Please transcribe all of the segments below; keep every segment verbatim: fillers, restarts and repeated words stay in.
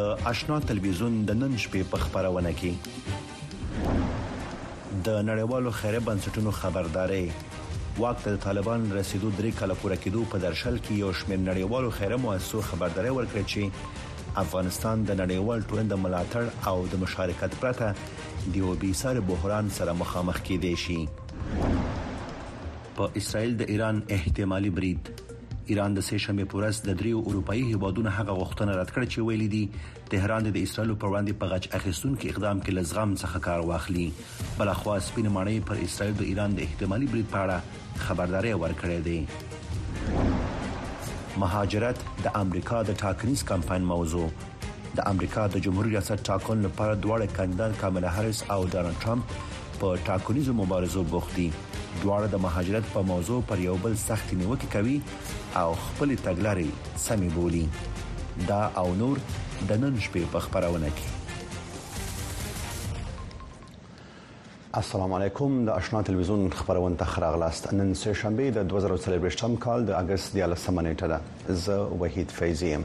د آشنا تلویزیون د نن شپې په خبرونه کې د نړیوالو خیریه بنسټونو خبرداري وخت د طالبان رسیدو درې کاله پوره کېدو په درشل کې یو شمېر نړیوالو خیریه مؤسسو خبرداري ورکړه چې افغانستان د نړیوال ټولنې د ملاتړ او د مشارکت پرته د یو بېساري بحران سره مخامخ کېدای شي. په اسرائیل د ایران احتمالي برید ایران د سه شنبه په ورځ د دریو اروپאי هیوادونو هغه غوښتنه رد کړه چې ویلي دي تهران د اسرائیل پر وړاندې په غچ اخیستونکو اقدام کې لزغم څخه کار واخلي. بلخوا سپین ماڼۍ پر اسرائیل د ایران د احتمالي برید په اړه خبرداري ورکړې ده. مهاجرت د امریکا د ټاکنیز کمپاین موضوع د امریکا د جمهوریت ریاست ټاکنو لپاره دواړه کاندیدان کاملا هریس او ډانلډ ټرمپ په ټاکنیزو مبارزو بوخت دي. دواړه د مهاجرت په موضوع پر یو بل سخت نیوکه کوي او خپل تګلارې سمې بولي. دا او نور د نن شپې په خبرونه کې. السلام علیکم. د آشنا تلویزیون خبرونه ته خراغلاست. نن سه شنبه د دوه زره څلور کال د اگست د لسمه نیټه ده. زه وحید فیضیم.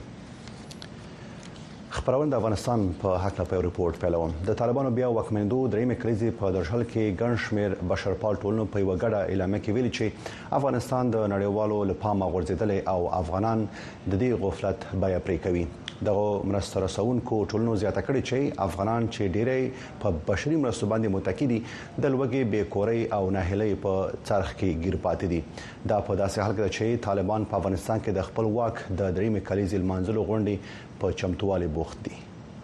خبرونه د افغانستان په حق په ریپورت پیلوم. د طالبانو بیا وکمنډو درېمه کلیزي په درشل کې ګڼشمیر بشرپال ټولنو په وګړه اعلان کې ویلي چې افغانستان د نړیوالو لپاره غورځیدل او افغانان د دې غفلت بیا پرې کوي. دغه مرسته رسونکو ټولنو زیاته کړې چې افغانان چې ډېرې په بشري مرستو باندې متکی دي د لوګي بیکوري او ناهیلي په څرخ کې گیر پاتې دي. دا په داسې حال کې چې طالبان په افغانستان کې د خپل واک د درېمه کلیزي منځلو غونډې په چمتووالي بوخت دي.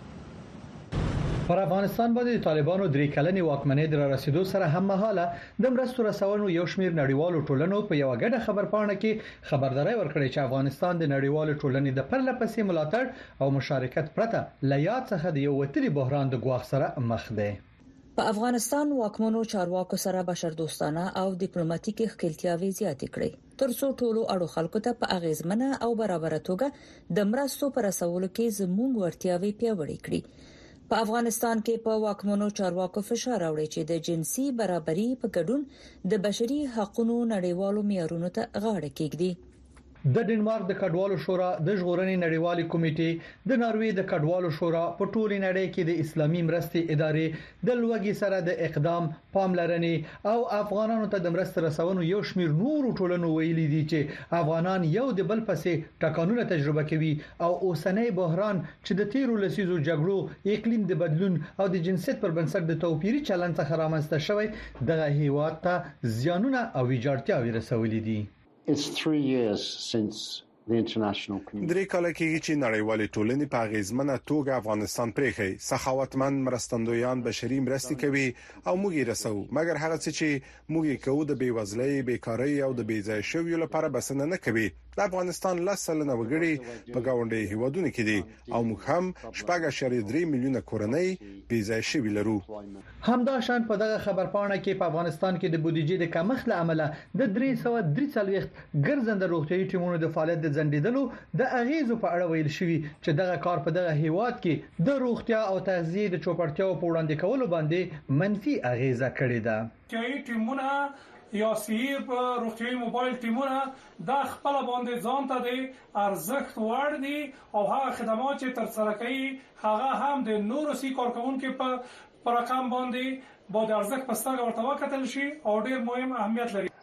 پر افغانستان باندې د طالبانو درې کلنې واکمنۍ در رسیدو سره هم مهاله د مرستو رسونو یو شمېر نړیوالو ټولنو په یو غډه خبرپاڼه کې خبرداري ورکړې چې افغانستان د نړیوالو ټولنې د پرله پسې ملاتړ او مشارکت پرته له یاد څخه د یو وتري بحران د ګواښ سره مخ دی. په افغانستان واکمنو چارواکو سره بشردوستانه او ډیپلوماټیکي ښکېلتیاوې زیاتې کړې ترڅو ټولو اړو خلکو ته په اغیزمنه او برابر توګه د مرستو پر رسولو کې زموږ ورتیاوې پیاوړې کړې. په افغانستان کې په واکمنو چارواکو فشار راوړي چې د جنسي برابرۍ په ګډون د بشري حقوقو نړیوالو معیارونو ته غاړه کېږدي. د ډنمارک د کډوالو شورا د ژغورنې نړیوالې کمیټې د ناروې د کډوالو شورا په ټولې نړۍ کې د اسلامي مرستې ادارې د لوګي سره د اقدام پاملرنې او افغانانو ته د مرستې رسونو یو شمېر نورو ټولنو ویلي دي چې افغانان یو د بل پسې ټاکنونه تجربه کوي او اوسنۍ بحران چې د تیرو لسیزو جګړو اقلیم د بدلون او د جنسیت پر بنسټ د توپیري چلند څخه رامنځته شوی دغه هیواد ته زیانونه او ویجاړتیاوې رسولې دي. It's three years since the international community. درې کاله کېږي چې نړیوالې ټولنې په غیزمنه توګه افغانستان پرېخي سخاوتمن مرستندویان بشري مرستې کوي او موږ یې رسو مګر هغه څه چې موږ یې کوو د بیوزلۍ بیکاری او د بیځای شویو لپاره بسنه نه کوي. د افغانستان لسلنه وګړي په گاونډي هیوادونو کې دي او موږ هم شپږ اعشاریه درې میلیونه کورنۍ بیځای شوي لرو. همداشان په دغه خبرپاڼه کې په افغانستان کې د بودیجې د کمښت لامل د درې سوه درې څلوېښت ګرځنده روغتيایي ټیمونو د فعالیت د ځنډیدلو د اغیزو په اړه ویل شوی چې دغه کار په دغه هیواد کې د روغتیا او تغذیه د چوپړتیاو په وړاندې کولو باندې منفي اغیزه کړې ده. روغتيایي ټیمونه یا سیر په روغتيایي موبایل ټیمونه د خپل باندې ځان ته د ارزښت وړ دي او هغه خدمات چې تر سره کوي هغه هم د نورو سي کارکونکو په پر رقم باندې با د ارزښت په سترګه ورته وکتل شي او ډیر مهم اهمیت لري.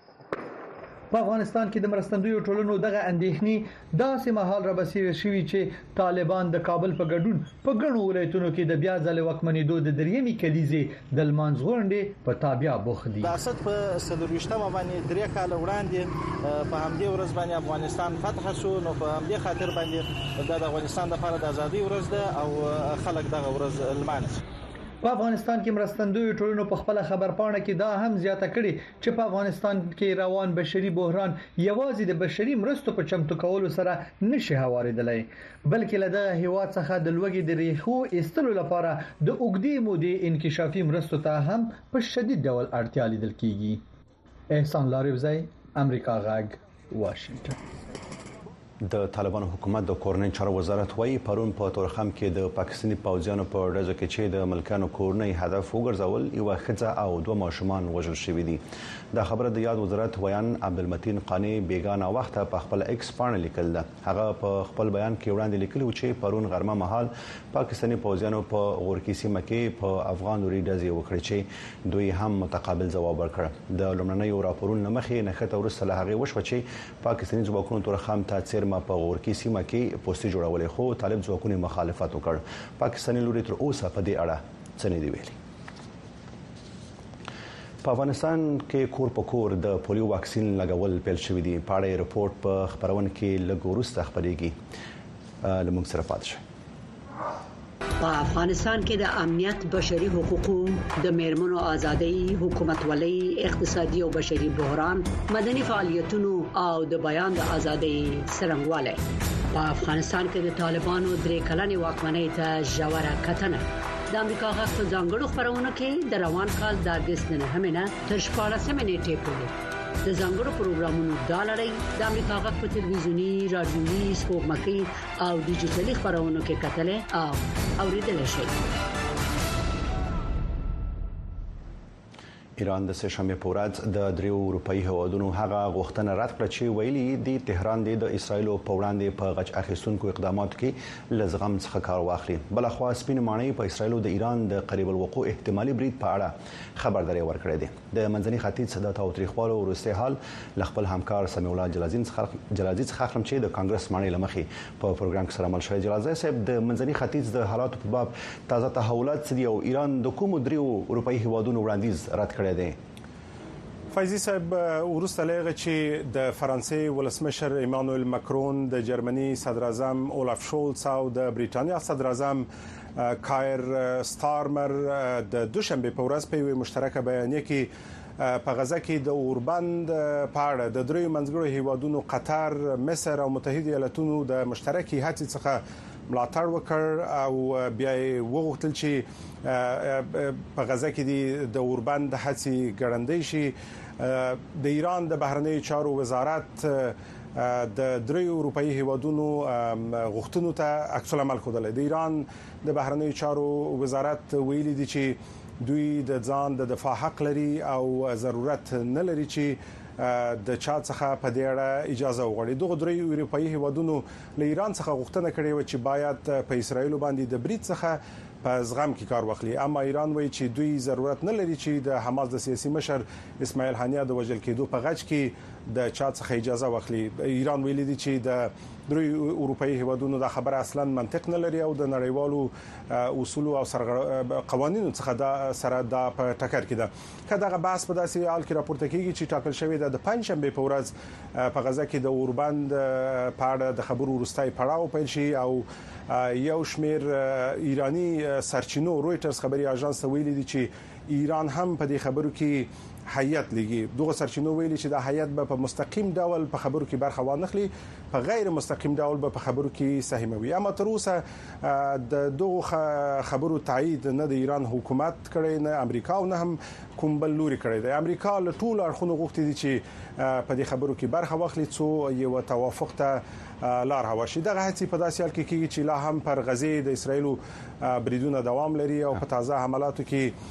په افغانستان کې د مرستندویو ټولنو دغه اندېښنې داسې مهال را بسیره شوي چې طالبان د کابل په ګډون په ګڼو ولایتونو کې د بیا ځل وکمنېدو د دریمې کلیزې د لمانځ غونډې په تابع بوخت دي. د اسد په څلورویشتمه باندې درې کال وړاندې په همدې ورځ باندې افغانستان فتح شو نو په همدې خاطر باندې د افغانستان لپاره د ازادي ورځ ده او خلک دغه ورځ لمانځي. په افغانستان کې مرستندوی ټولنو په خپل خبرپاڼه کې دا هم زیاته کړي چې په افغانستان کې روان بشري بحران یوازې د بشري مرستو په چمتو کولو سره نشي هواریدلای بلکې له دغه هیواد څخه د لوګي د ریښو ایستلو لپاره د اوګدې مودې انکشافي مرستو ته هم په شدید ډول اړتیا لیدل کیږي. احسان لاریوزی، امریکا غږ، واشنگټن. د طالبانو حکومت د کورنۍ چارو وزارت وايي پرون په تورخم کې د پاکستاني پوځیانو په ډزو کې چې د ملکانو کورنۍ هدف وګرځول یو ښځه او دوه ماشومان وژل شوي دي. دا خبره د یاد وزارت ویان عبدالمتین قانی بیگانه وخت په خپل ایکس باندې لیکل ده. هغه په خپل بیان کې وړاندې لیکلی چې پرون غرمه مهال پاکستاني پوځیانو په غورکی سیمه کې په افغان لوري ډزې وکړې چې دوی هم متقابل ځواب ورکړ. د لومړنیو راپورونو مخې نښته ورسره هغه وشو چې پاکستاني ځواکونو تورخم ته په غورکی سیمه کې پوسټي جوړولې خو طالب ځواکونو مخالفت وکړ. پاکستاني لوري تر اوسه په دې اړه څه نه دی ویلي. په افغانستان کې کور په کور د پولیو واکسین لګول پیل شوی دی. په اړه رپورت په خبرونه کې لږ وروسته خبرېږي. لمونږ سره پاتې شئ. په افغانستان کې د امنیت، بشري حقوقو، د میرمنو ازادۍ، حکومتولۍ، اقتصادي او بشري بحران، مدني فعالیتونو او د بیان د ازادۍ څرنګوالی په افغانستان کې د طالبانو درې کلنې واکمنۍ ته ژوره کتنه. د امریکا غږ په ځانګړو خبرونو کې د روان کال د اگست نهمې نه تر شپاړسمې نیټې پورې د ځانګړو پروګرامونو د لړۍ د امریکا غږ په تلویزیونی، رادیويي، سپوږمکۍ او ډیجیټلي خبرونو کې کتلې او اوریدل شي. ایران د سهشنبه په ورځ د دریو اروپאי هوادونو هغه غوښتنه رد کړه چې ویلي دی تهران د اسرایل په وړاندې په غچ اخیستونکو اقداماتو کې لزغم څخه کار واخلي. بلخوا سپین ماڼۍ په اسرایل او د ایران د قریب الوقوع احتمالي برید په اړه خبرداري ورکړې ده. د منځني ختیځ د تاوتریخوالو ورسته حال خپل همکار سمیع الله جلازي څخه جلازي څخه خبرم چې د کانګرس ماڼۍ لمخې په پروګرام کې سره مل شوی. جلازي صاحب د منځني ختیځ د حالاتو په باب تازه تحولات دي او ایران د کوم دریو اروپאי هوادونو وړاندیز رد کړی. فایزي صاحب ورسته لغه چې د فرانسې ولسمشر ایمانوئل ماکرون، د جرمني صدر اعظم اولاف شولز او د بریټانیا صدر اعظم کایر ستارمر د دوشنبه په ورځ په مشترکه بیانیه کې په غزه کې د اوربند په اړه د دریو منځګړو هیوادونو قطر، مصر او متحده ایالاتونو د مشترکي هڅې څخه ملاتړ وکړ او بیا وغوښتل چې په غزه کې د اوربند هڅې ګړندې شي. د ایران د بهرنیو چارو وزارت د دریو اروپאי هیوادونو غوښتنو ته عکس العمل خوده. د ایران د بهرنیو چارو وزارت ویلي دي چې دوی د ځان د دفاع حق لري او ضرورت نه لري چې د چا څخه په دې اړه اجازه وغواړي. دغه درې اروپאי هیوادونو له ایران څخه غوښتنه کړې و چې باید په اسرایل باندې د برید څخه په زغم کې کار واخلي. اما ایران وایي چې دوی ضرورت نه لري چې د حماس د سیاسي مشر اسماعیل هانیه د وژل کېدو په غچ کې د چا څخه اجازه واخلي. ایران ویلي دي چې د درې اروپאי هیوادونو د خبره اصلا منطق نه لري او د نړیوالو اصول او قوانینو څخه د سره د ټکر کې ده. کله دغه بحث په داسې حال کې راپورته کیږي چې ټاکل شوی د پنځشنبه په ورځ په غزه کې د اوربند په اړه د خبرو وروستي پړاو پیل شي او یو شمیر ایرانی سرچینو رويټرز خبري اژانس ویلي دي چې ایران هم په دې خبرو کې هیئت لګي. دغه سرچینو ویلي چې د هیئت به په مستقیم ډول په خبرو کې برخه وانخلي، په غیر مستقیم ډول به په خبرو کې سهموي. اما تر اوسه د دغه خبرو تایید نه د ایران حکومت کړي نه امریکا او نه هم کوم بل لوري کړي دی. امریکا له ټول اړخونو غوښتي دي چې په دې خبرو کې برخه واخلي څو یو توافق ته لار هواشي. دغه هڅې په داسې حال کې کیږي چې لا هم پر غزه د اسرایلو بریدونه دوام لري او په تازه حملاتو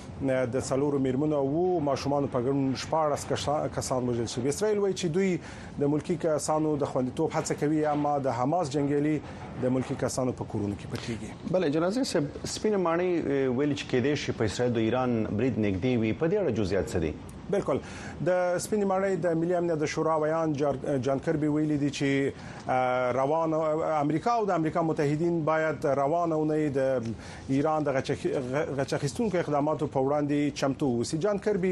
کې د څلورو میرمنو او ماشومان په ګڼ شپاړس کسان وژل شوي. اسرایل وایي چې دوی د ملکی کسانو د خوندیتوب هڅه کوي اما د حماس جنگیالي د ملکی کسانو په کورونو کې پټيږي. بل جنازه سپین ماڼۍ ویل چې کې د شي په اسرایل د ایران برید نږدې وي. په دې اړه جزئیات څه دي؟ بالکل د سپین ماڼۍ د ملي امنیت د شورا ویان جان کربي ویلي دي چې روان امریکا او د امریکا متحدین باید روانونه د ایران د غچخستونکو اقداماتو په وړاندې چمتو وسی. جان کربي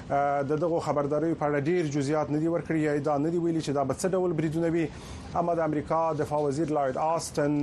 د دغه خبرداري په اړه ډیر جزئیات نه دي ورکړي یا دا نه دي ویلي چې دا به څه ډول بریدونه وي. اما د امریکا دفاع وزیر لارډ آستن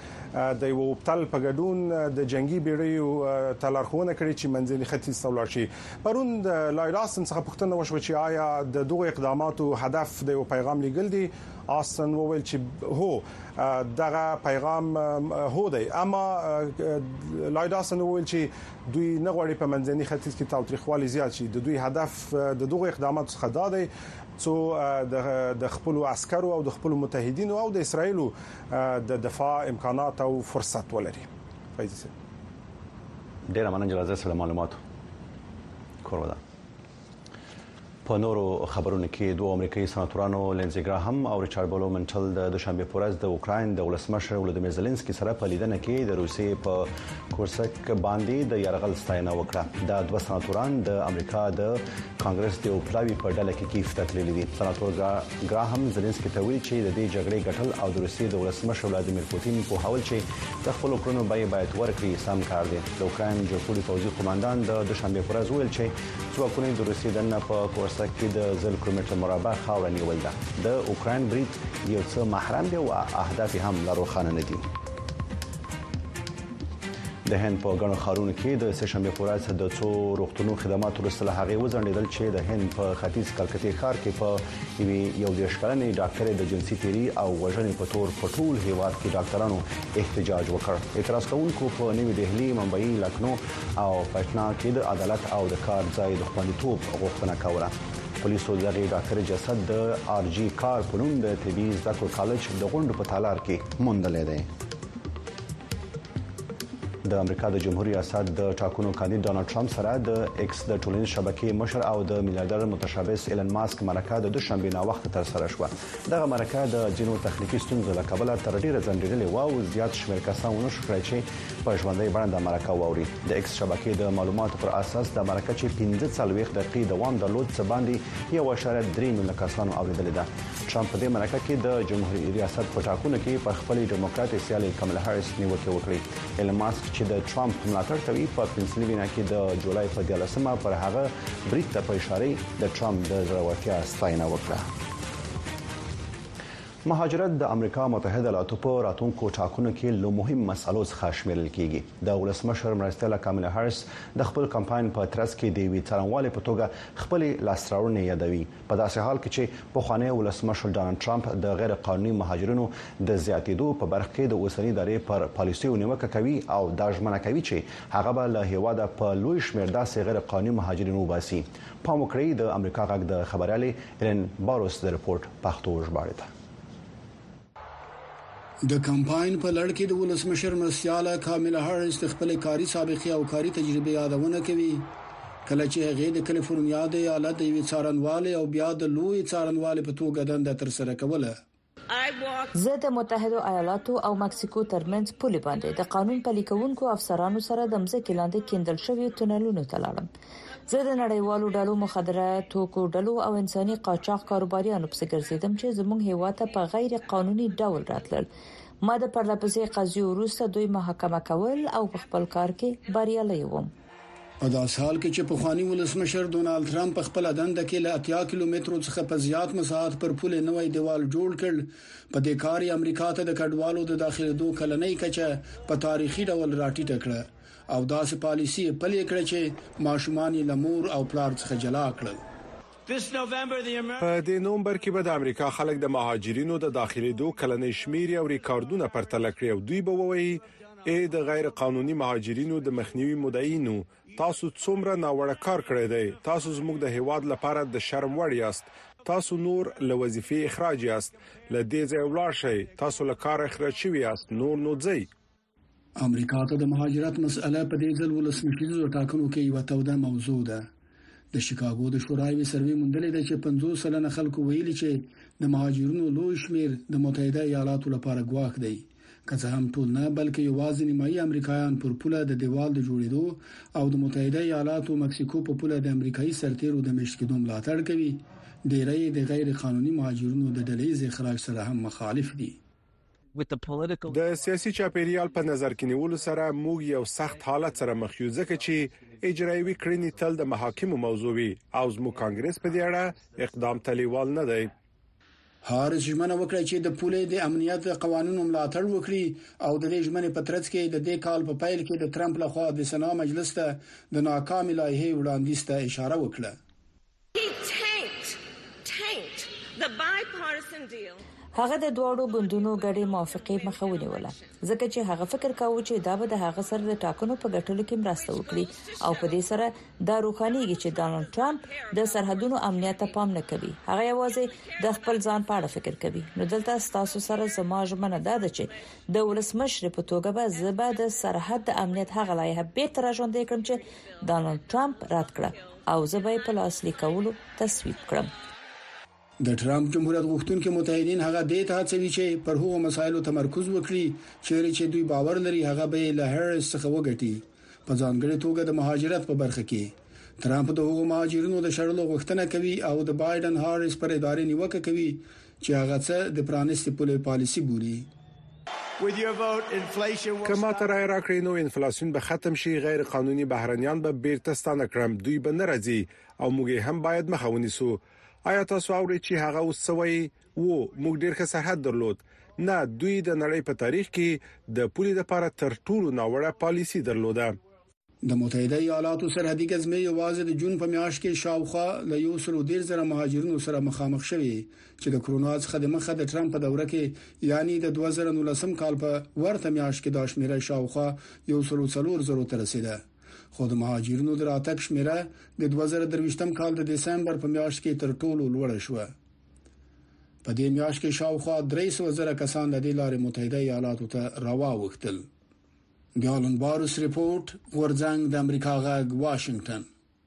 د یو تل په ګډون د جنگي بیړیو تلارخونه کړي چې منځلي ختیځ ته ولاړ شي. پرون د لارډ آستن آستن څخه پوښتنه وشوه چې آیا د دوه اقداماتو هدف د یو پیغام لیږل دي. آستن وویل چې هو دغه پیغام هو دی، اما لایډ آستن وویل چې دوی نه غواړي په منځني ختیځ کې تاوتریخوالي زیات شي. د دوی هدف د دوه اقداماتو څخه دا دی څو د خپل عسکرو او د خپل متحدینو او د اسرایلو د دفاع امکانات او فرصت ولري. فایز ډیر مننه جلازه سره معلومات کورودا. په نورو خبرونو کې دوه امریکایي سناتورانو لینزي ګراهام او ریچارډ بلومنټل د دوشنبه په ورځ د اوکرين د ولسمشر ولودیمیر زيلنسکي سره په لیدنه کې د روسي په کورسک باندې د یرغل ستاینه وکړه. دا دوه سناتوران د امریکا د کانګرس د اوپلاوي په ډله کې کیف ته تللي دي. سناتور ګراهام زيلنسکي ته ویلي چې د دې جګړې ګټل او د روسي د ولسمشر ولادیمیر پوتین په حواله چې د خپل کړنو بیه باید ورکړي سم کار دی. د اوکرين جوړپوړي فوجي قوماندان د دوشنبه په ورځ ویل چې ځواکونه د روسي دنه په کورسک کې د زل کیلومتر مربع خاور نیول ده. د اوکرين برید یو څه محرم دی او اهداف هم لا روښانه نه دي. د هند په ګڼو ښارونو کې د سهشنبه په ورځ د څو روغتونو خدماتو وروسته له هغې وځنډېدل چې د هند په ختیځ کلکتې ښار کې په یو دېرش کلنې ډاکټرې د جنسي تیري او وژنې په تور په ټول هیواد کې ډاکټرانو احتجاج وکړ. اعتراض کوونکو په نوې دهلي، ممبئی، لکنو او پټنا کې د عدالت او د کار ځای د خوندیتوب غوښتنه کوله. پولیسو دغه ډاکټر جسد د آر جی کار په نوم د طبي زده کړو کالج د غونډو په تالار کې موندلې ده. د امریکا د جمهوریت ریاست د ټاکنو کاندید ډونالد ټرمپ سره د ایکس د ټولنیز شبکې مشر او د میلیارډر متشابس ایلن ماسک مرکه د دوشنبه نا وخت تر سره شو. دغه مرکه د جنو تخنیکی ستونزو له کبله تر ډیره ځنډېدلې و او زیات شمېر کسان ونه شو کړی چې په ژوندۍ بڼه د مرکه واوري. د ایکس شبکې د معلوماتو پر اساس د مرکه چې پنځه څلوېښت دقیقې دوام درلود څه باندې یو اشاریه درې میلیونه کسانو اوریدلې ده. ټرمپ په دې مرکه کې د جمهوریت ریاست په ټاکنو کې په خپل ډیموکراټي سیالي کملا هاریس نیوکه وکړي. ایلن ماسک چې د ټرمپ ملاتړ کوي په پنسلوانیا کې د جولای په دیارلسمه پر هغه بریټ ته په اشاره د ټرمپ د زړورتیا ستاینه وکړه. مهاجرت د امریکا متحده ایالاتو په راتلونکو ټاکنو کې له مهم مسالو څخه شمیرل کیږي. د ولسمشر مرستیاله کاملا هاریس د خپل کمپاین په ترڅ کې د وی څارنوالې په توګه خپل لاسراوړنې یادوي. په داسې حال کې چې پخوانی ولسمشر ډونالد ټرمپ د غیر قانوني مهاجرینو د زیاتېدو په برخه کې د اوسنۍ ادارې پر پالیسیو نیوکه کوي او دا ژمنه کوي چې هغه به له هیواده په لوی شمېر داسې غیر قانوني مهاجرینو وباسي. پام وکړئ د امریکا غږ د خبريالې ایلن باروس د رپورت پښتو ژباړه ده. د کمپاین په لړ کې د ولسمشر مرستیاله کاملا هاریس د خپل کاري سابقه او کاري تجربه یادونه کوي کله چې هغه د کالیفورنیا د ایالت د وی څارنوالې او بیا د لوی څارنوالې په توګه دنده تر سره کوله. زه د متحده ایالاتو او مکسیکو ترمنځ پولې باندې د قانون پلي کوونکو افسرانو سره د مځکې لاندې کیندل شوی تونلونو ته لاړم. زه د نړیوالو ډلو مخدره توکو ډلو او انساني قاچاق کاروباریانو په څیر چې زموږ هیواد ته په غیر قانوني ډول راتلل. ما د پرلپسې قضیې وروسته دوی محاکمه کول او په خپل کار کې بریالي وم. په داس حال کې چې په خواني ولسمشر ډونالد ټرمپ په خپل دنده کې له اتیا کیلومترو څخه په زیات مساحت پر پوله نوې دیوال جوړ کړ. په دې کار یې امریکا ته د کډوالو د داخله دوه کلنۍ کچه په تاریخي ډول راټیټه کړه او داسې پالیسي پلي کړې چې ماشومان لمور او پلار څخه جلا کړل. په دې نومبر کې به د امریکا خلک د مهاجرینو د داخلي دوه کلنۍ شمیر او ریکارډونه پرتله کړي او دوی به وایي اې د غیر قانوني مهاجرینو د مخنیوي مدعینو تاسو څومره ناوړه کار کړی دی. تاسو زموږ د هیواد لپاره د شرم وړ یاست. تاسو نور له وظیفې اخراج یاست. له دې ځای ولاړ شئ. تاسو له کار اخراج شوی یاست. نور نو ځئ. امریکا ته د مهاجرت مسأله په دې ځل ولسمشریزو ټاکنو کې یو توده موضوع ده. د شیکاګو د شورای سروې مونډلې ده چې پنځوس سلنه خلکو ویلي چې د مهاجرونو لوی شمیر د متحده ایالاتو لپاره ګواښ دی. که څه هم ټول نه بلکې یوازې نیمایي امریکایان پر پوله د دیوال د جوړېدو او د متحده ایالاتو مکسیکو په پوله د امریکایي سرتیرو د مشت کېدو ملاتړ کوي. ډېری د غیر قانوني مهاجرونو د ډلهیز اخراج سره هم مخالف دي. د سیاسي چاپیریال په نظر کې نیولو سره موږ یو سخت حالت سره مخ یو ځکه چې اجرایوي کړنې تل د محاکمو موضوع وي او زموږ کانګرس په دې اړه اقدام تلیوال نه دی. هارس ژمنه وکړه چې د پولې د امنیت قوانینو ملاتړ وکړي او د دې ژمنې په ترڅ کې د دې کال په پیل کې د ټرمپ لخوا د سنا مجلس ته د ناکامه لایحې وړاندیز ته اشاره وکړه. هغه د دوړو ګوندونو غړي موافقه مخاوني ولا ځکه چې هغه فکر کاوه چې دا به د هغه سره د ټاکنو په ګټلو کې مرسته وکړي او په دې سره دا روخانيږي چې ډانلډ ټرمپ د سرحدونو امنیت ته پام نه کوي. هغه یوازې د خپل ځان په اړه فکر کوي. نو دلته تاسو سره زما ژمنه ده چې د ولسمشر په توګه به زبا د سرحد د امنیت هغه لایحه به تر ژوندې کړم چې ډانلډ ټرمپ رد کړ او زبا په لاس لیکولو تصویب کړم. د ټرمپ جمهوریت غوښتونکو متحدین هغه د ته هڅوي چې پر هغو مسایلو تمرکز وکړي چې دوی باور لري هغه به له هریس څخه وګټي. په ځانګړي توګه د مهاجرت په برخه کې ټرمپ د هغو مهاجرینو د شړلو غوښتنه کوي او د بایدن هاریس پر ادارې نیوکه کوي چې هغه څه د پرانیستي پولي پالیسي بولي. کما تر راکړې نو انفلیسیون به ختم شي، غیر قانوني بهرنیان به بیرته ستانه کړم، دوی به نه راځي او موږ هم باید مخاوني سو. آیا تاسو اورئ چې هغه وسوي وو موږ ډېر ښه سرحد درلود؟ نه، دوی د نړۍ په تاریخ کې د پولي لپاره تر ټولو ناوړه پالیسي درلوده. د متحده ایالاتو سرحدي ګزمې یوازې د جون په میاشت کې شاوخوا له یو سل ډیر زره مهاجرینو سره مخامخ شوي چې د کرونا څخه د مخه د ټرمپ په دوره کې یعنی د دوه زره نولسم کال په ورته میاشت کې د شمیره شاوخوا یو سل څلور زره ته رسیده. خو د مهاجرینو د راتګ شمیره د دوه زره درویشتم کال د دسمبر په میاشت کې تر ټولو لوړه شوه. په دې میاشت کې شاوخوا درې سوه زره کسان د لارې متحده ایالاتو ته راووختل. ګالن بارس ریپورت، ورځنګ د امریکا غږ، واشنگټن.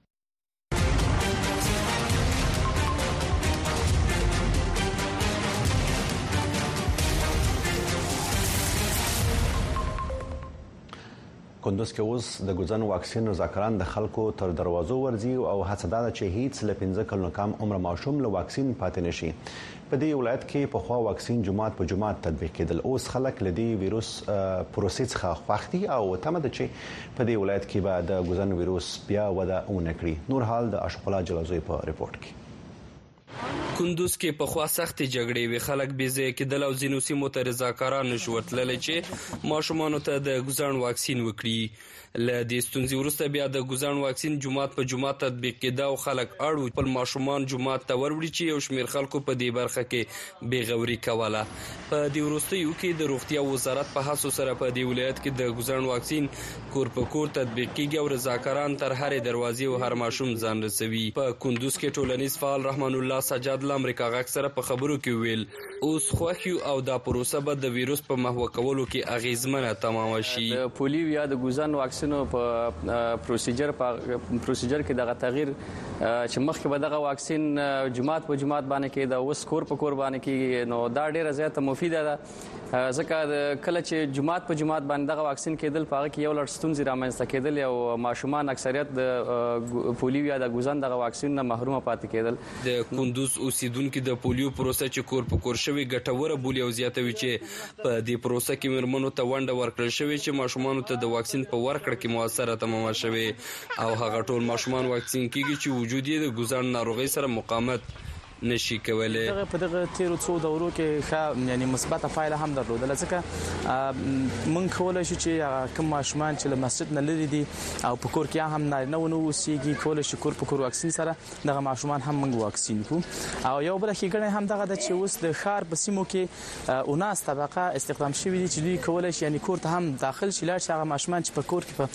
کندوز کې اوس د ګوزن واکسین رضاکاران د خلکو تر دروازو ورځي او هڅه ده چې هیڅ له پنځه کلونو کم عمر ماشوم له واکسین پاتې نشي. په دې ولایت کې په خوا واکسین جمعات په جمعات تطبیق کېدل. اوس خلک له دې وایروس پروسې څخه خوښ دي او تمه ده چې په دې ولایت کې به د ګوزن وایروس بیا وده ونه کړي. نور حال د اشقلا جلازوی په ریپورت کې. کندوز کې په خوا سخت جګړې وی خلک بي ځای کېدل او ځینو سیمو ته رضاکاران نشوتل چې ماشومان ته د ګوزن واکسین وکړي. له دې ستونزې وروسته بیا د ګوزن واکسین جمعات په جمعات تطبیق کېده او خلک اړو خپل ماشومان جمعات ته وروړي چې یو شمېر خلکو په دې برخه کې بیغوري کوله. په دې وروستیو کې د روغتیا وزارت په هڅو سره په دې ولایت کې د ګوزن واکسین کور په کور تطبیق کیږي او رضاکاران تر هرې دروازې او هر ماشوم ځان رسوي. په کندوز کې ټولنیز فعال رحمان الله سجاد له امریکا غږ سره په خبرو کې ویل اوس خوښ او دا پروسه به د وایروس په محو کولو کې اغیزمنه تمام شي. د پولیو یا د ګوزن واکسین په پروسیجر په پروسیجر کې دغه تغییر چې مخکې به دغه واکسین جمعات په جمعات باندې کې د اوس کور په کور باندې کې نو دا ډیره زیاته مفیده ده ځکه کله چې جمعات په جمعات باندې دغه واکسین کېدل په هغه کې یو لړ ستونزې رامنځته کېدل او ماشومان اکثریت د پولیو یا د ګوزن دغه واکسین نه محروم پاتې کېدل. د کندوز اوسیدونکو د پولیو پروسه چې کور په کور شوی ګټوره بولی او زیاتوي چې په دې پروسه کې مرمنو ته ونډه ورکړل شوی چې ماشومان ته د واکسین په ورکړه کې موثره تمام شوی او هغه ټول ماشومان واکسین کیږي چې وجود یې د ګوزن ناروغي سره مقاومت نشي کولای. دغه په دغه تیرو څو دورو کې ښه یعنی مثبته فایده هم درلودل ځکه مونږ کولای شو چې کوم ماشومان چې له مسجد نه لري دي او په کور کې هم نه ونه وسیږي کولای شي کور په کور واکسین سره دغه ماشومان هم مونږ واکسین کو. او یو بل ښیګڼه هم دغه د چې اوس د ښار په سیمو کې اوناس طبقه استخدام شوی دي چې دوی کولای شي یعنی کور ته هم داخل شي لاړ شي هغه ماشومان چې په کور کې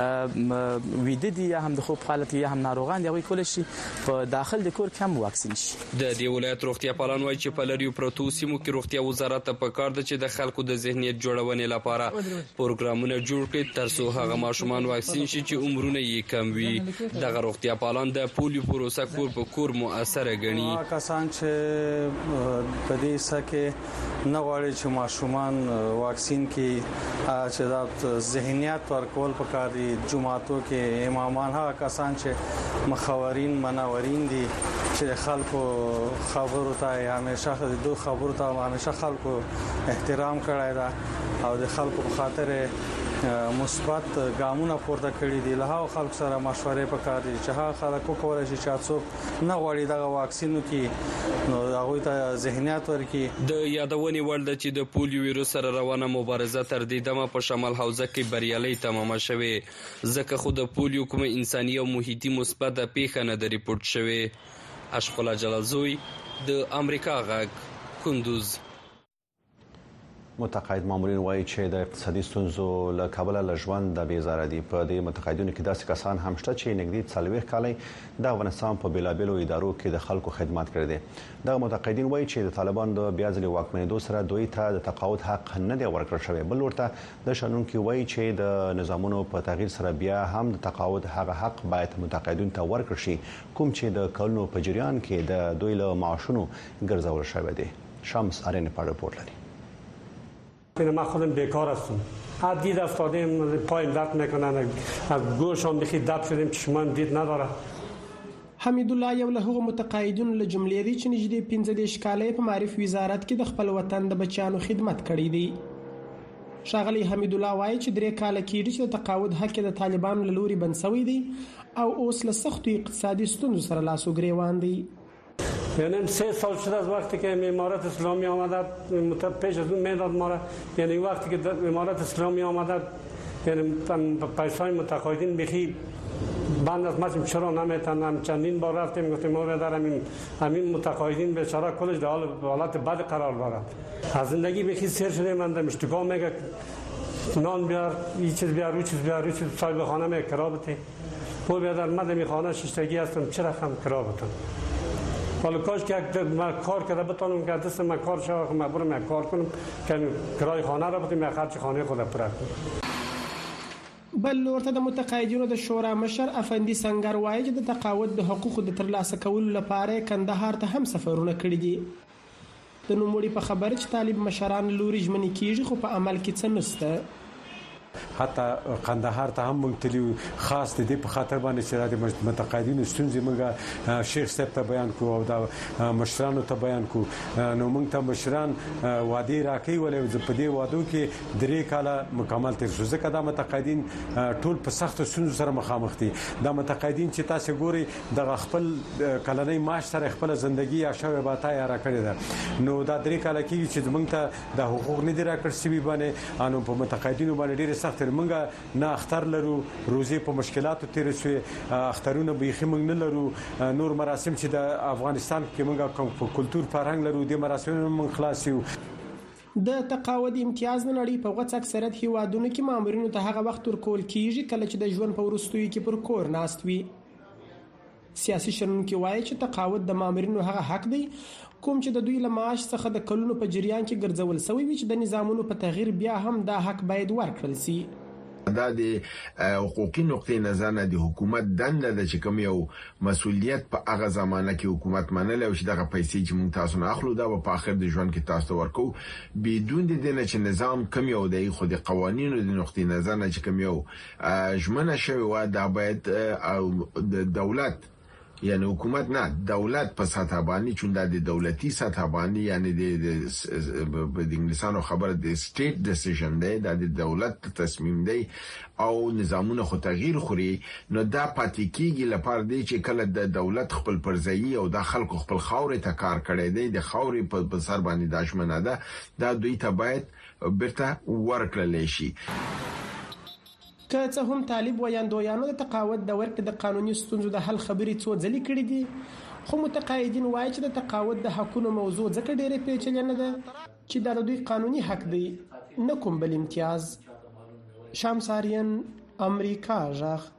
په ویده دي یا هم د خوب حالت یا هم ناروغان دي کولای شي په داخل د کور کې هم واکسین شي. د دې ولایت روغتیا پالان وایي چې په لریو پروتو سیمو کې روغتیا وزارت ته پکار ده چې د خلکو د ذهنیت جوړونې لپاره پروګرامونه جوړ کړي ترڅو هغه ماشومان واکسین شي چې عمرونه یې کم وي. دغه روغتیا پالان د پولیو پروسه کور په کور مؤثره ګڼي. کسان چې په دې سکه نه غواړي چې ماشومان واکسین کې چې دا ذهنیت ورکول پکار دي جمعاتو کې امامان هغه کسان چې مخاورین مناورین دي چې خلکو خبرو ته همیشه د دوه خبرو ته همیشه خلکو احترام کړای دا او د خلکو په خاطر مثبت ګامونه پورته کړی دي. له هغه خلکو سره مشورې پکار دي چې هغه خلکو کولای شي چې څوک نه غواړي دغه واکسینو کې نو هغه ته ذهنیت ورکړي. د یادونې وړ ده چې د پولیو وایروس سره روانه مبارزه تر دې دمه په شمال حوزه کې بریالي تمامه شوه ځکه خو د پولیو کوم انساني او محیطي مثبت پیښه نه ده ریپورت شوه. اشقلا جلازوی، د امریکا غږ کندوز. متقاعد مامورین وایي چې د اقتصادي ستونزو له کبله له ژوند د بیزاره دي. په دې متقاعدینو کې داسې کسان هم شته چې نږدې څلوېښت کاله د افغانستان په بیلابېلو ادارو کې د خلکو خدمات کړی دي. دغه متقاعدین وایي چې د طالبان د بیا ځلې واکمنېدو سره دوی ته د تقاعد حق نه دی ورکړل شوی. بل ورته د شنونکو وایي چې د نظامونو په تغییر سره بیا هم د تقاعد هغه حق باید متقاعدین ته ورکړل شي کوم چې د کلونو په جریان کې د دوی له معاشونو ګرځول شوی دی. شمس آرین په رپورت لري. من خودم بیکار هستم. از دید افتادیم پایم درد میکنن از گوشم بخی دب شدیم چشمان دید نداره. حمید الله یو له هغو متقاعدینو له جملې دی چې نږدې پنځه دېرش کاله په معرف وزارت کې د خپل وطن د بچیانو خدمت کړی دی. ښاغلی حمید الله وایي چې درې کاله کېږي چې د تقاعد حق د طالبانو له لوري بند شوی دی او اوس له سختو اقتصادي ستونزو سره لاس و ګریوان دی. یعنی سه سال شده از وقتی که امارات اسلامی آمده پیش از اون میداد ما را یعنی وقتی که امارات اسلامی آمده یعنی پیسای متقاعدین بخی بند از ماشین چرا نمیتونم چندین بار رفتیم گفتیم ما در همین همین متقاعدین بیچاره کلش در حالت بد قرار دارد. از زندگی بخی سیر شده من در مشتکا میگه نان بیار این چیز بیار رو چیز بیار رو چیز صاحب خانه میگه کرا بتی پول بیار در مدمی خانه ششتگی هستم چرا هم کرا بتم. حالا کاش که من کار کرده بتونم که دست من کار شد من برم من کار کنم که کرای خانه را بتونم یا خرج خانه خود پر کنم. بل ورته د متقاعدینو د شورا مشر افندي سنگر وایي چې د تقاعد د حقوقو د ترلاسه کولو لپاره کندهار ته هم سفرونه کړي دي. د نوموړي په خبره چې طالب مشران لوري ژمنې کیږي خو په عمل کې څه نشته. حتی قندهار ته هم موږ تلو خاص دي په خاطر باندې چې د متقاعدینو ستونزې موږ شیخ صاحب ته بیان کوو او د مشرانو ته بیان کوو. نو موږ ته مشران وعده راکړي ولې په دې وادو کې درې کاله مکمل تیر شو ځکه دا متقاعدین ټول په سخت ستونزو سره مخامخ دي. دا متقاعدین چې تاسو ګوري د خپل کلنۍ معاش سره خپل ژوندۍ یا شوه باتا یا راکړي ده. نو دا درې کاله کې چې موږ ته د حقوق نه دی راکړ شوی باندې انو په متقاعدینو باندې ډېر سخت منګه نه اختر لرو روزي په مشکلاتو تیر شوی اخترونه به خمنګ نه لرو نور مراسم چې د افغانستان کې منګه په کلچر فرهنګ لرو د مراسمونو من خلاصيو. د تقاعد امتیاز نه لري په وڅ اکثریت هیوادونو کې مامورینو ته هغه وخت ورکول کیږي کله چې د ژوند په ورستوي کې پر کور ناست وي. سیاسي شنونکي وایي چې تقاعد د مامورینو هغه حق دی کوم چې د دوی له معاش څخه د کلونو په جریان کې ګرځول شوی وي چې د نظامونو په تغییر بیا هم دا حق باید ورکړل شي. دا د حقوقي نقطې نظر نه د حکومت دنده د چې کوم یو مسولیت په هغه زمانه کې حکومت منل او چې دغه پیسې چې موږ تاسو نه اخلو دا په اخر د ژوند کې تاسو ورکو بدون د دې چې نظام کوم یو دی خو د قوانینو د نقطې نظر نه چې کوم یو ژمنه شوی و دا باید او د دولت یعنی حکومت نه دولت په سطح باندې چون د دولتي سطح باندې یعنی د د انګلیسانو خبره د سټیټ ډیسیژن دی د دولت تصمیم دی او نظامونه خو تغییر خوري نو دا پاتې کیږي لپاره دی چې کله د دولت خپل پرځای او د خلکو خپل خاورې ته کار کړی دی د خاورې په سر باندې داشمنه ده دا دوی ته باید برته ورکړل شي. که څه هم طالب ویاندویانو د تقاعد د ورکړې د قانوني ستونزو د حل خبرې څو ځلې کړې دي خو متقاعدین وایي چې د تقاعد د حقونو موضوع ځکه ډېره پیچلې نه ده چې دا د دوی قانوني حق دی نه کوم بل امتیاز. شمس آرین امریکا غږ.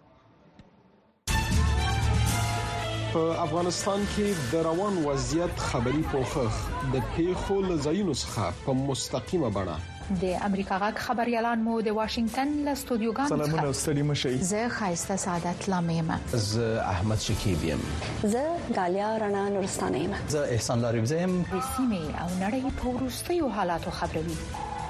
په افغانستان کې د روان وضعیت خبري پوښښ د پیښو لزاینو څخه په مستقیمه بڼه د امریکا غږ خبريالان مو د واشنگټن له استودیوګانو څخه سلامونه ستړي مشي. زه خایسته سعادت لامیم. زه احمد شکیب یم. زه غالیا رڼا نورستانه یم. زه احسان لاریب یم. د سیمې او نړۍ په وروستیو حالاتو خبروي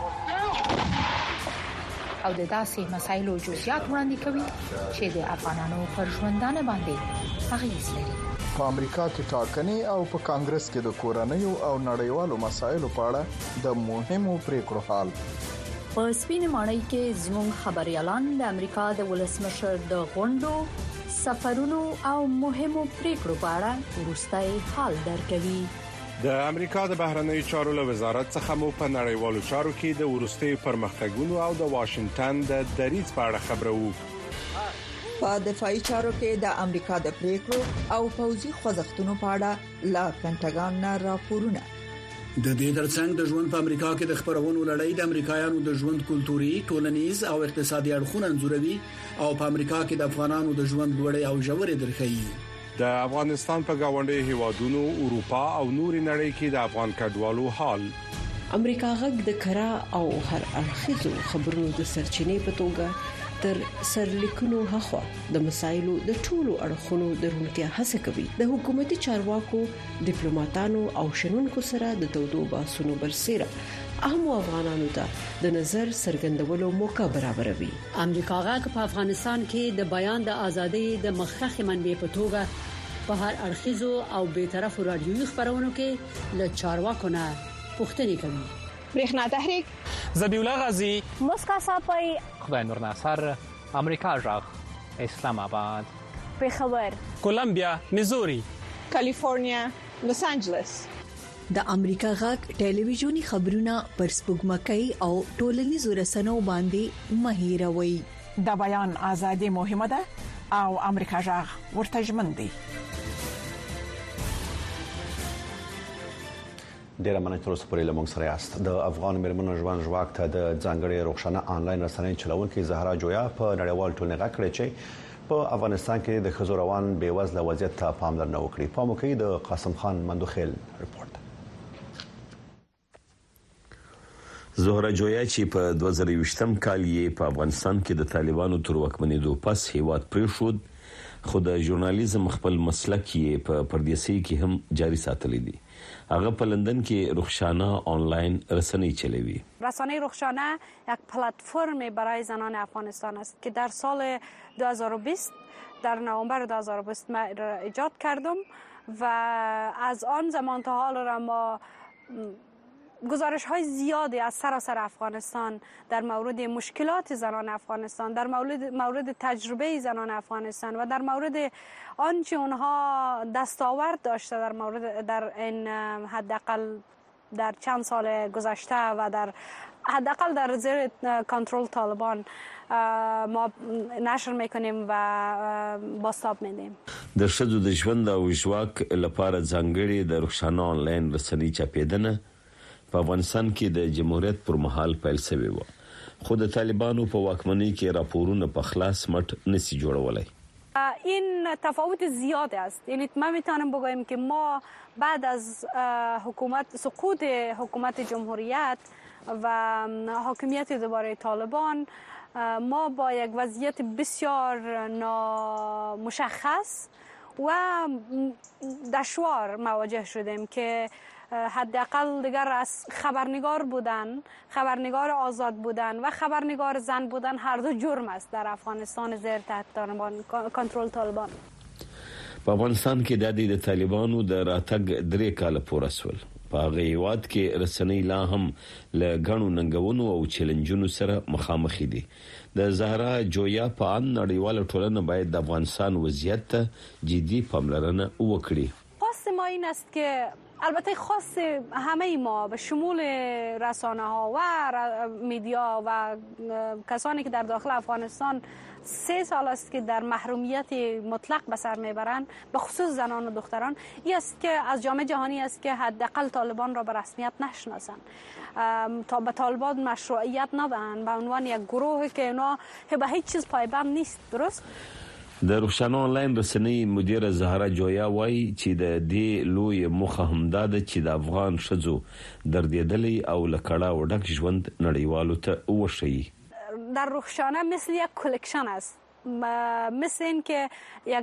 او د داسې مسایلو جزئیات وړاندې کوي چې د افغانانو پر ژوندانه باندې اغیز لري. په امریکا کې ټاکنې او په کانګرس کې د کورنیو او نړیوالو مسایلو په اړه د مهمو پریکړو حال. په سپینې ماڼۍ کې زموږ خبريالان د امریکا د ولسمشر د غونډو سفرونو او مهمو پریکړو په اړه ورستای حال درکوي. د امریکا د بهرنیو چارو له وزارت څخه مو په نړیوالو چارو کې د ورستي پرمختګونو او د واشنگټن د دریځ په اړه خبرو. په دفاعي چارو کې د امریکا د پریکړو او پوځي خوځښتونو په اړه لا پینټاګان نه راپورونه. د دې ترڅنګ د ژوند په امریکا کې د خبرونو لړۍ د امریکایانو د ژوند کلتوري، ټولنیز او اقتصادي اړخونه انځوروي او په امریکا کې د افغانانو د ژوند لوړې او ژورې درخې. د افغانستان په گاونډي هیوادونو، اروپا او نوري نړۍ کې د افغان کډوالو حال. امریکا غږ د کرا او هر اړخیزو خبرونو د سرچینې په توګه تر سرلیکونو هخوا د مسایلو د ټولو اړخونو د روڼتیا هڅه کوي. د حکومتي چارواکو، ډیپلوماټانو او شنونکو سره د تودو بحثونو برسېره اهم افغانانو ته د نظر څرګندولو موقع برابروي. امریکا غږ په افغانستان کې د بیان د ازادۍ د مخکخ منبع په توګه په هر اړخیزو او بیطرف رادیوي خبرونو کې له چارواکو نه پوښتنې کوي. برېښنا تحریک، ذبیح الله غازی، مسکا صافی، خدای نور ناصر، امریکا جاغ، اسلام آباد، پېښور، کولمبیا، میزوري، کالیفورنیا، لوس انجلس. د امریکا غږ ټلویزیونی خبرونه پر سپوږمکۍ او ټولنیزو رسنیو باندې مهیروي. د بیان ازادي مهمه ده او امریکا جاغ ورته ژمن دي. ډیره مننه تر اوسه پورې له موږ سره یاست. د افغان میرمنو ژوند ژواک ته د ځانګړي روښانه آنلاین رسنۍ چلونکي زهرا جویا په نړیوال ټولنه غږ چې په افغانستان کې د ښځو روان بیوزله وضعیت ته پاملرنه وکړي. په موقع د قاسم خان مندوخیل رپورت. زهرا جویا چې په دوه زره یوولسم کال یې په افغانستان کې د طالبانو تر واکمنېدو پس هیواد پریښود، خو د ژورنالیزم خپل مسلک یې په پردیسۍ کې هم جاری ساتلی دی. هغه په لندن کې رخشانه آنلاین رسانه‌ای چلوي. رسانه رخشانه یک پلتفرم برای زنان افغانستان است که در سال دو هزار و بیست در نوامبر دو هزار و بیست ما ایجاد کردم و از آن زمان تا حال را ما گزارش های زیادی از سراسر افغانستان در مورد مشکلات زنان افغانستان، در مورد مورد تجربه زنان افغانستان و در مورد آنچه اونها دستاورد داشته در مورد در این حداقل در چند سال گذشته و در حداقل در زیر کنترل طالبان ما نشر میکنیم و بازتاب میدیم. د ښځو د ژوند او ژواک لپاره ځانګړي د رخصانه آنلاین رسنۍ چاپېدنه په افغانستان کې د جمهوریت پر مهال پیل شوی و، خو د طالبانو په واکمنۍ کې راپورونه په خلاص مټ نسی جوړولای. این تفاوت زیاد است. یعنی ما میتونم بگویم که ما بعد از حکومت سقوط حکومت جمهوریت و حاکمیت دوباره طالبان ما با یک وضعیت بسیار نامشخص و دشوار مواجه شدیم که حداقل دیگر از خبرنگار بودن، خبرنگار آزاد بودن و خبرنگار زن بودن هر دو جرم است در افغانستان زیر تحت طالبان، کنترل طالبان. په افغانستان کې د د طالبانو د راتګ درې کال پورې سول. په هغه هیواد کې رسنۍ لا هم له غنو ننګونو او چیلنجونو سره مخامخ دي. د زهرا جویا په ان نړیواله ټولنه باید د افغانستان وضعیت ته جدي پاملرنه وکړي. خواست ما این است که البته خاص همه ما به شمول رسانه ها و میدیا و کسانی که در داخل افغانستان سه سال است که در محرومیت مطلق به سر میبرند، به خصوص زنان و دختران، این است که از جامعه جهانی است که حداقل طالبان را به رسمیت نشناسند، تا به طالبان مشروعیت ندهند به عنوان یک گروه که اونا به هیچ چیز پایبند نیست. درست؟ د روښانه آنلاین رسنۍ مدیره زهرا جویا وایي چې د دې لوی مخه همدا ده چې د افغان ښځو دردېدلې او لکړه وډک ژوند نړیوالو ته وښیي. در رخشانه مثل یک کلکشن است، مثل این که یک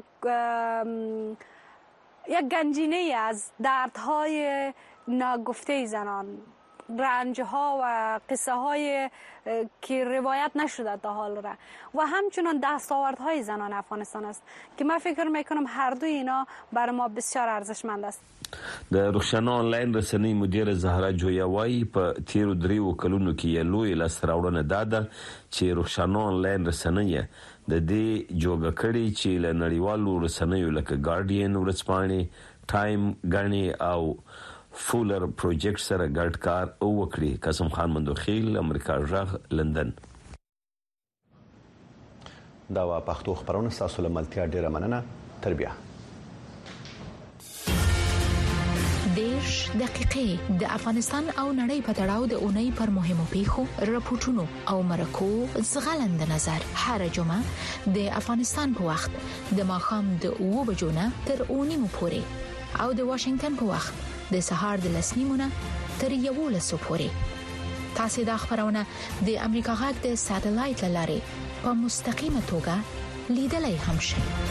یک گنجینه از دردهای ناگفته زنان، رنجها و قصه های که روایت نشده تا حال را و همچنان دستاوردهای زنان افغانستان است که من فکر میکنم هر دوی اینا برای ما بسیار ارزشمند است. د روښانه آنلاین رسنۍ مدیره زهرا جویا وایي په تیرو دریو کلونو کې یې لوی لاسته راوړنه دا ده چې روښانه آنلاین رسنۍ د دې جوګه کړې چې له نړیوالو رسنیو لکه ګارډین ورځپاڼې، ټایم غني او فولر پروجیکټ سره ګډ کار وکړي. قاسم خان مندوخیل، امریکا جاغ، لندن. دا وا پښتو خبرونه تاسو له ملتیا ډیره مننه. تربیه دیش دقیقې د افغانستان او نړۍ په تړاو د اونۍ پر مهمو پیښو راپورټونو او مرکو زغلند نظر هر جمعه د افغانستان په وخت د ماښام د اوو بجو نه تر اونۍ مو پورې او د واشنگټن په وخت د سهار د لس نیمو نه تر یوولسو پورې. تاسو د خبرونه د امریکا غږ د ساتلایت لارې په مستقیمه توګه لیدلای هم شئ.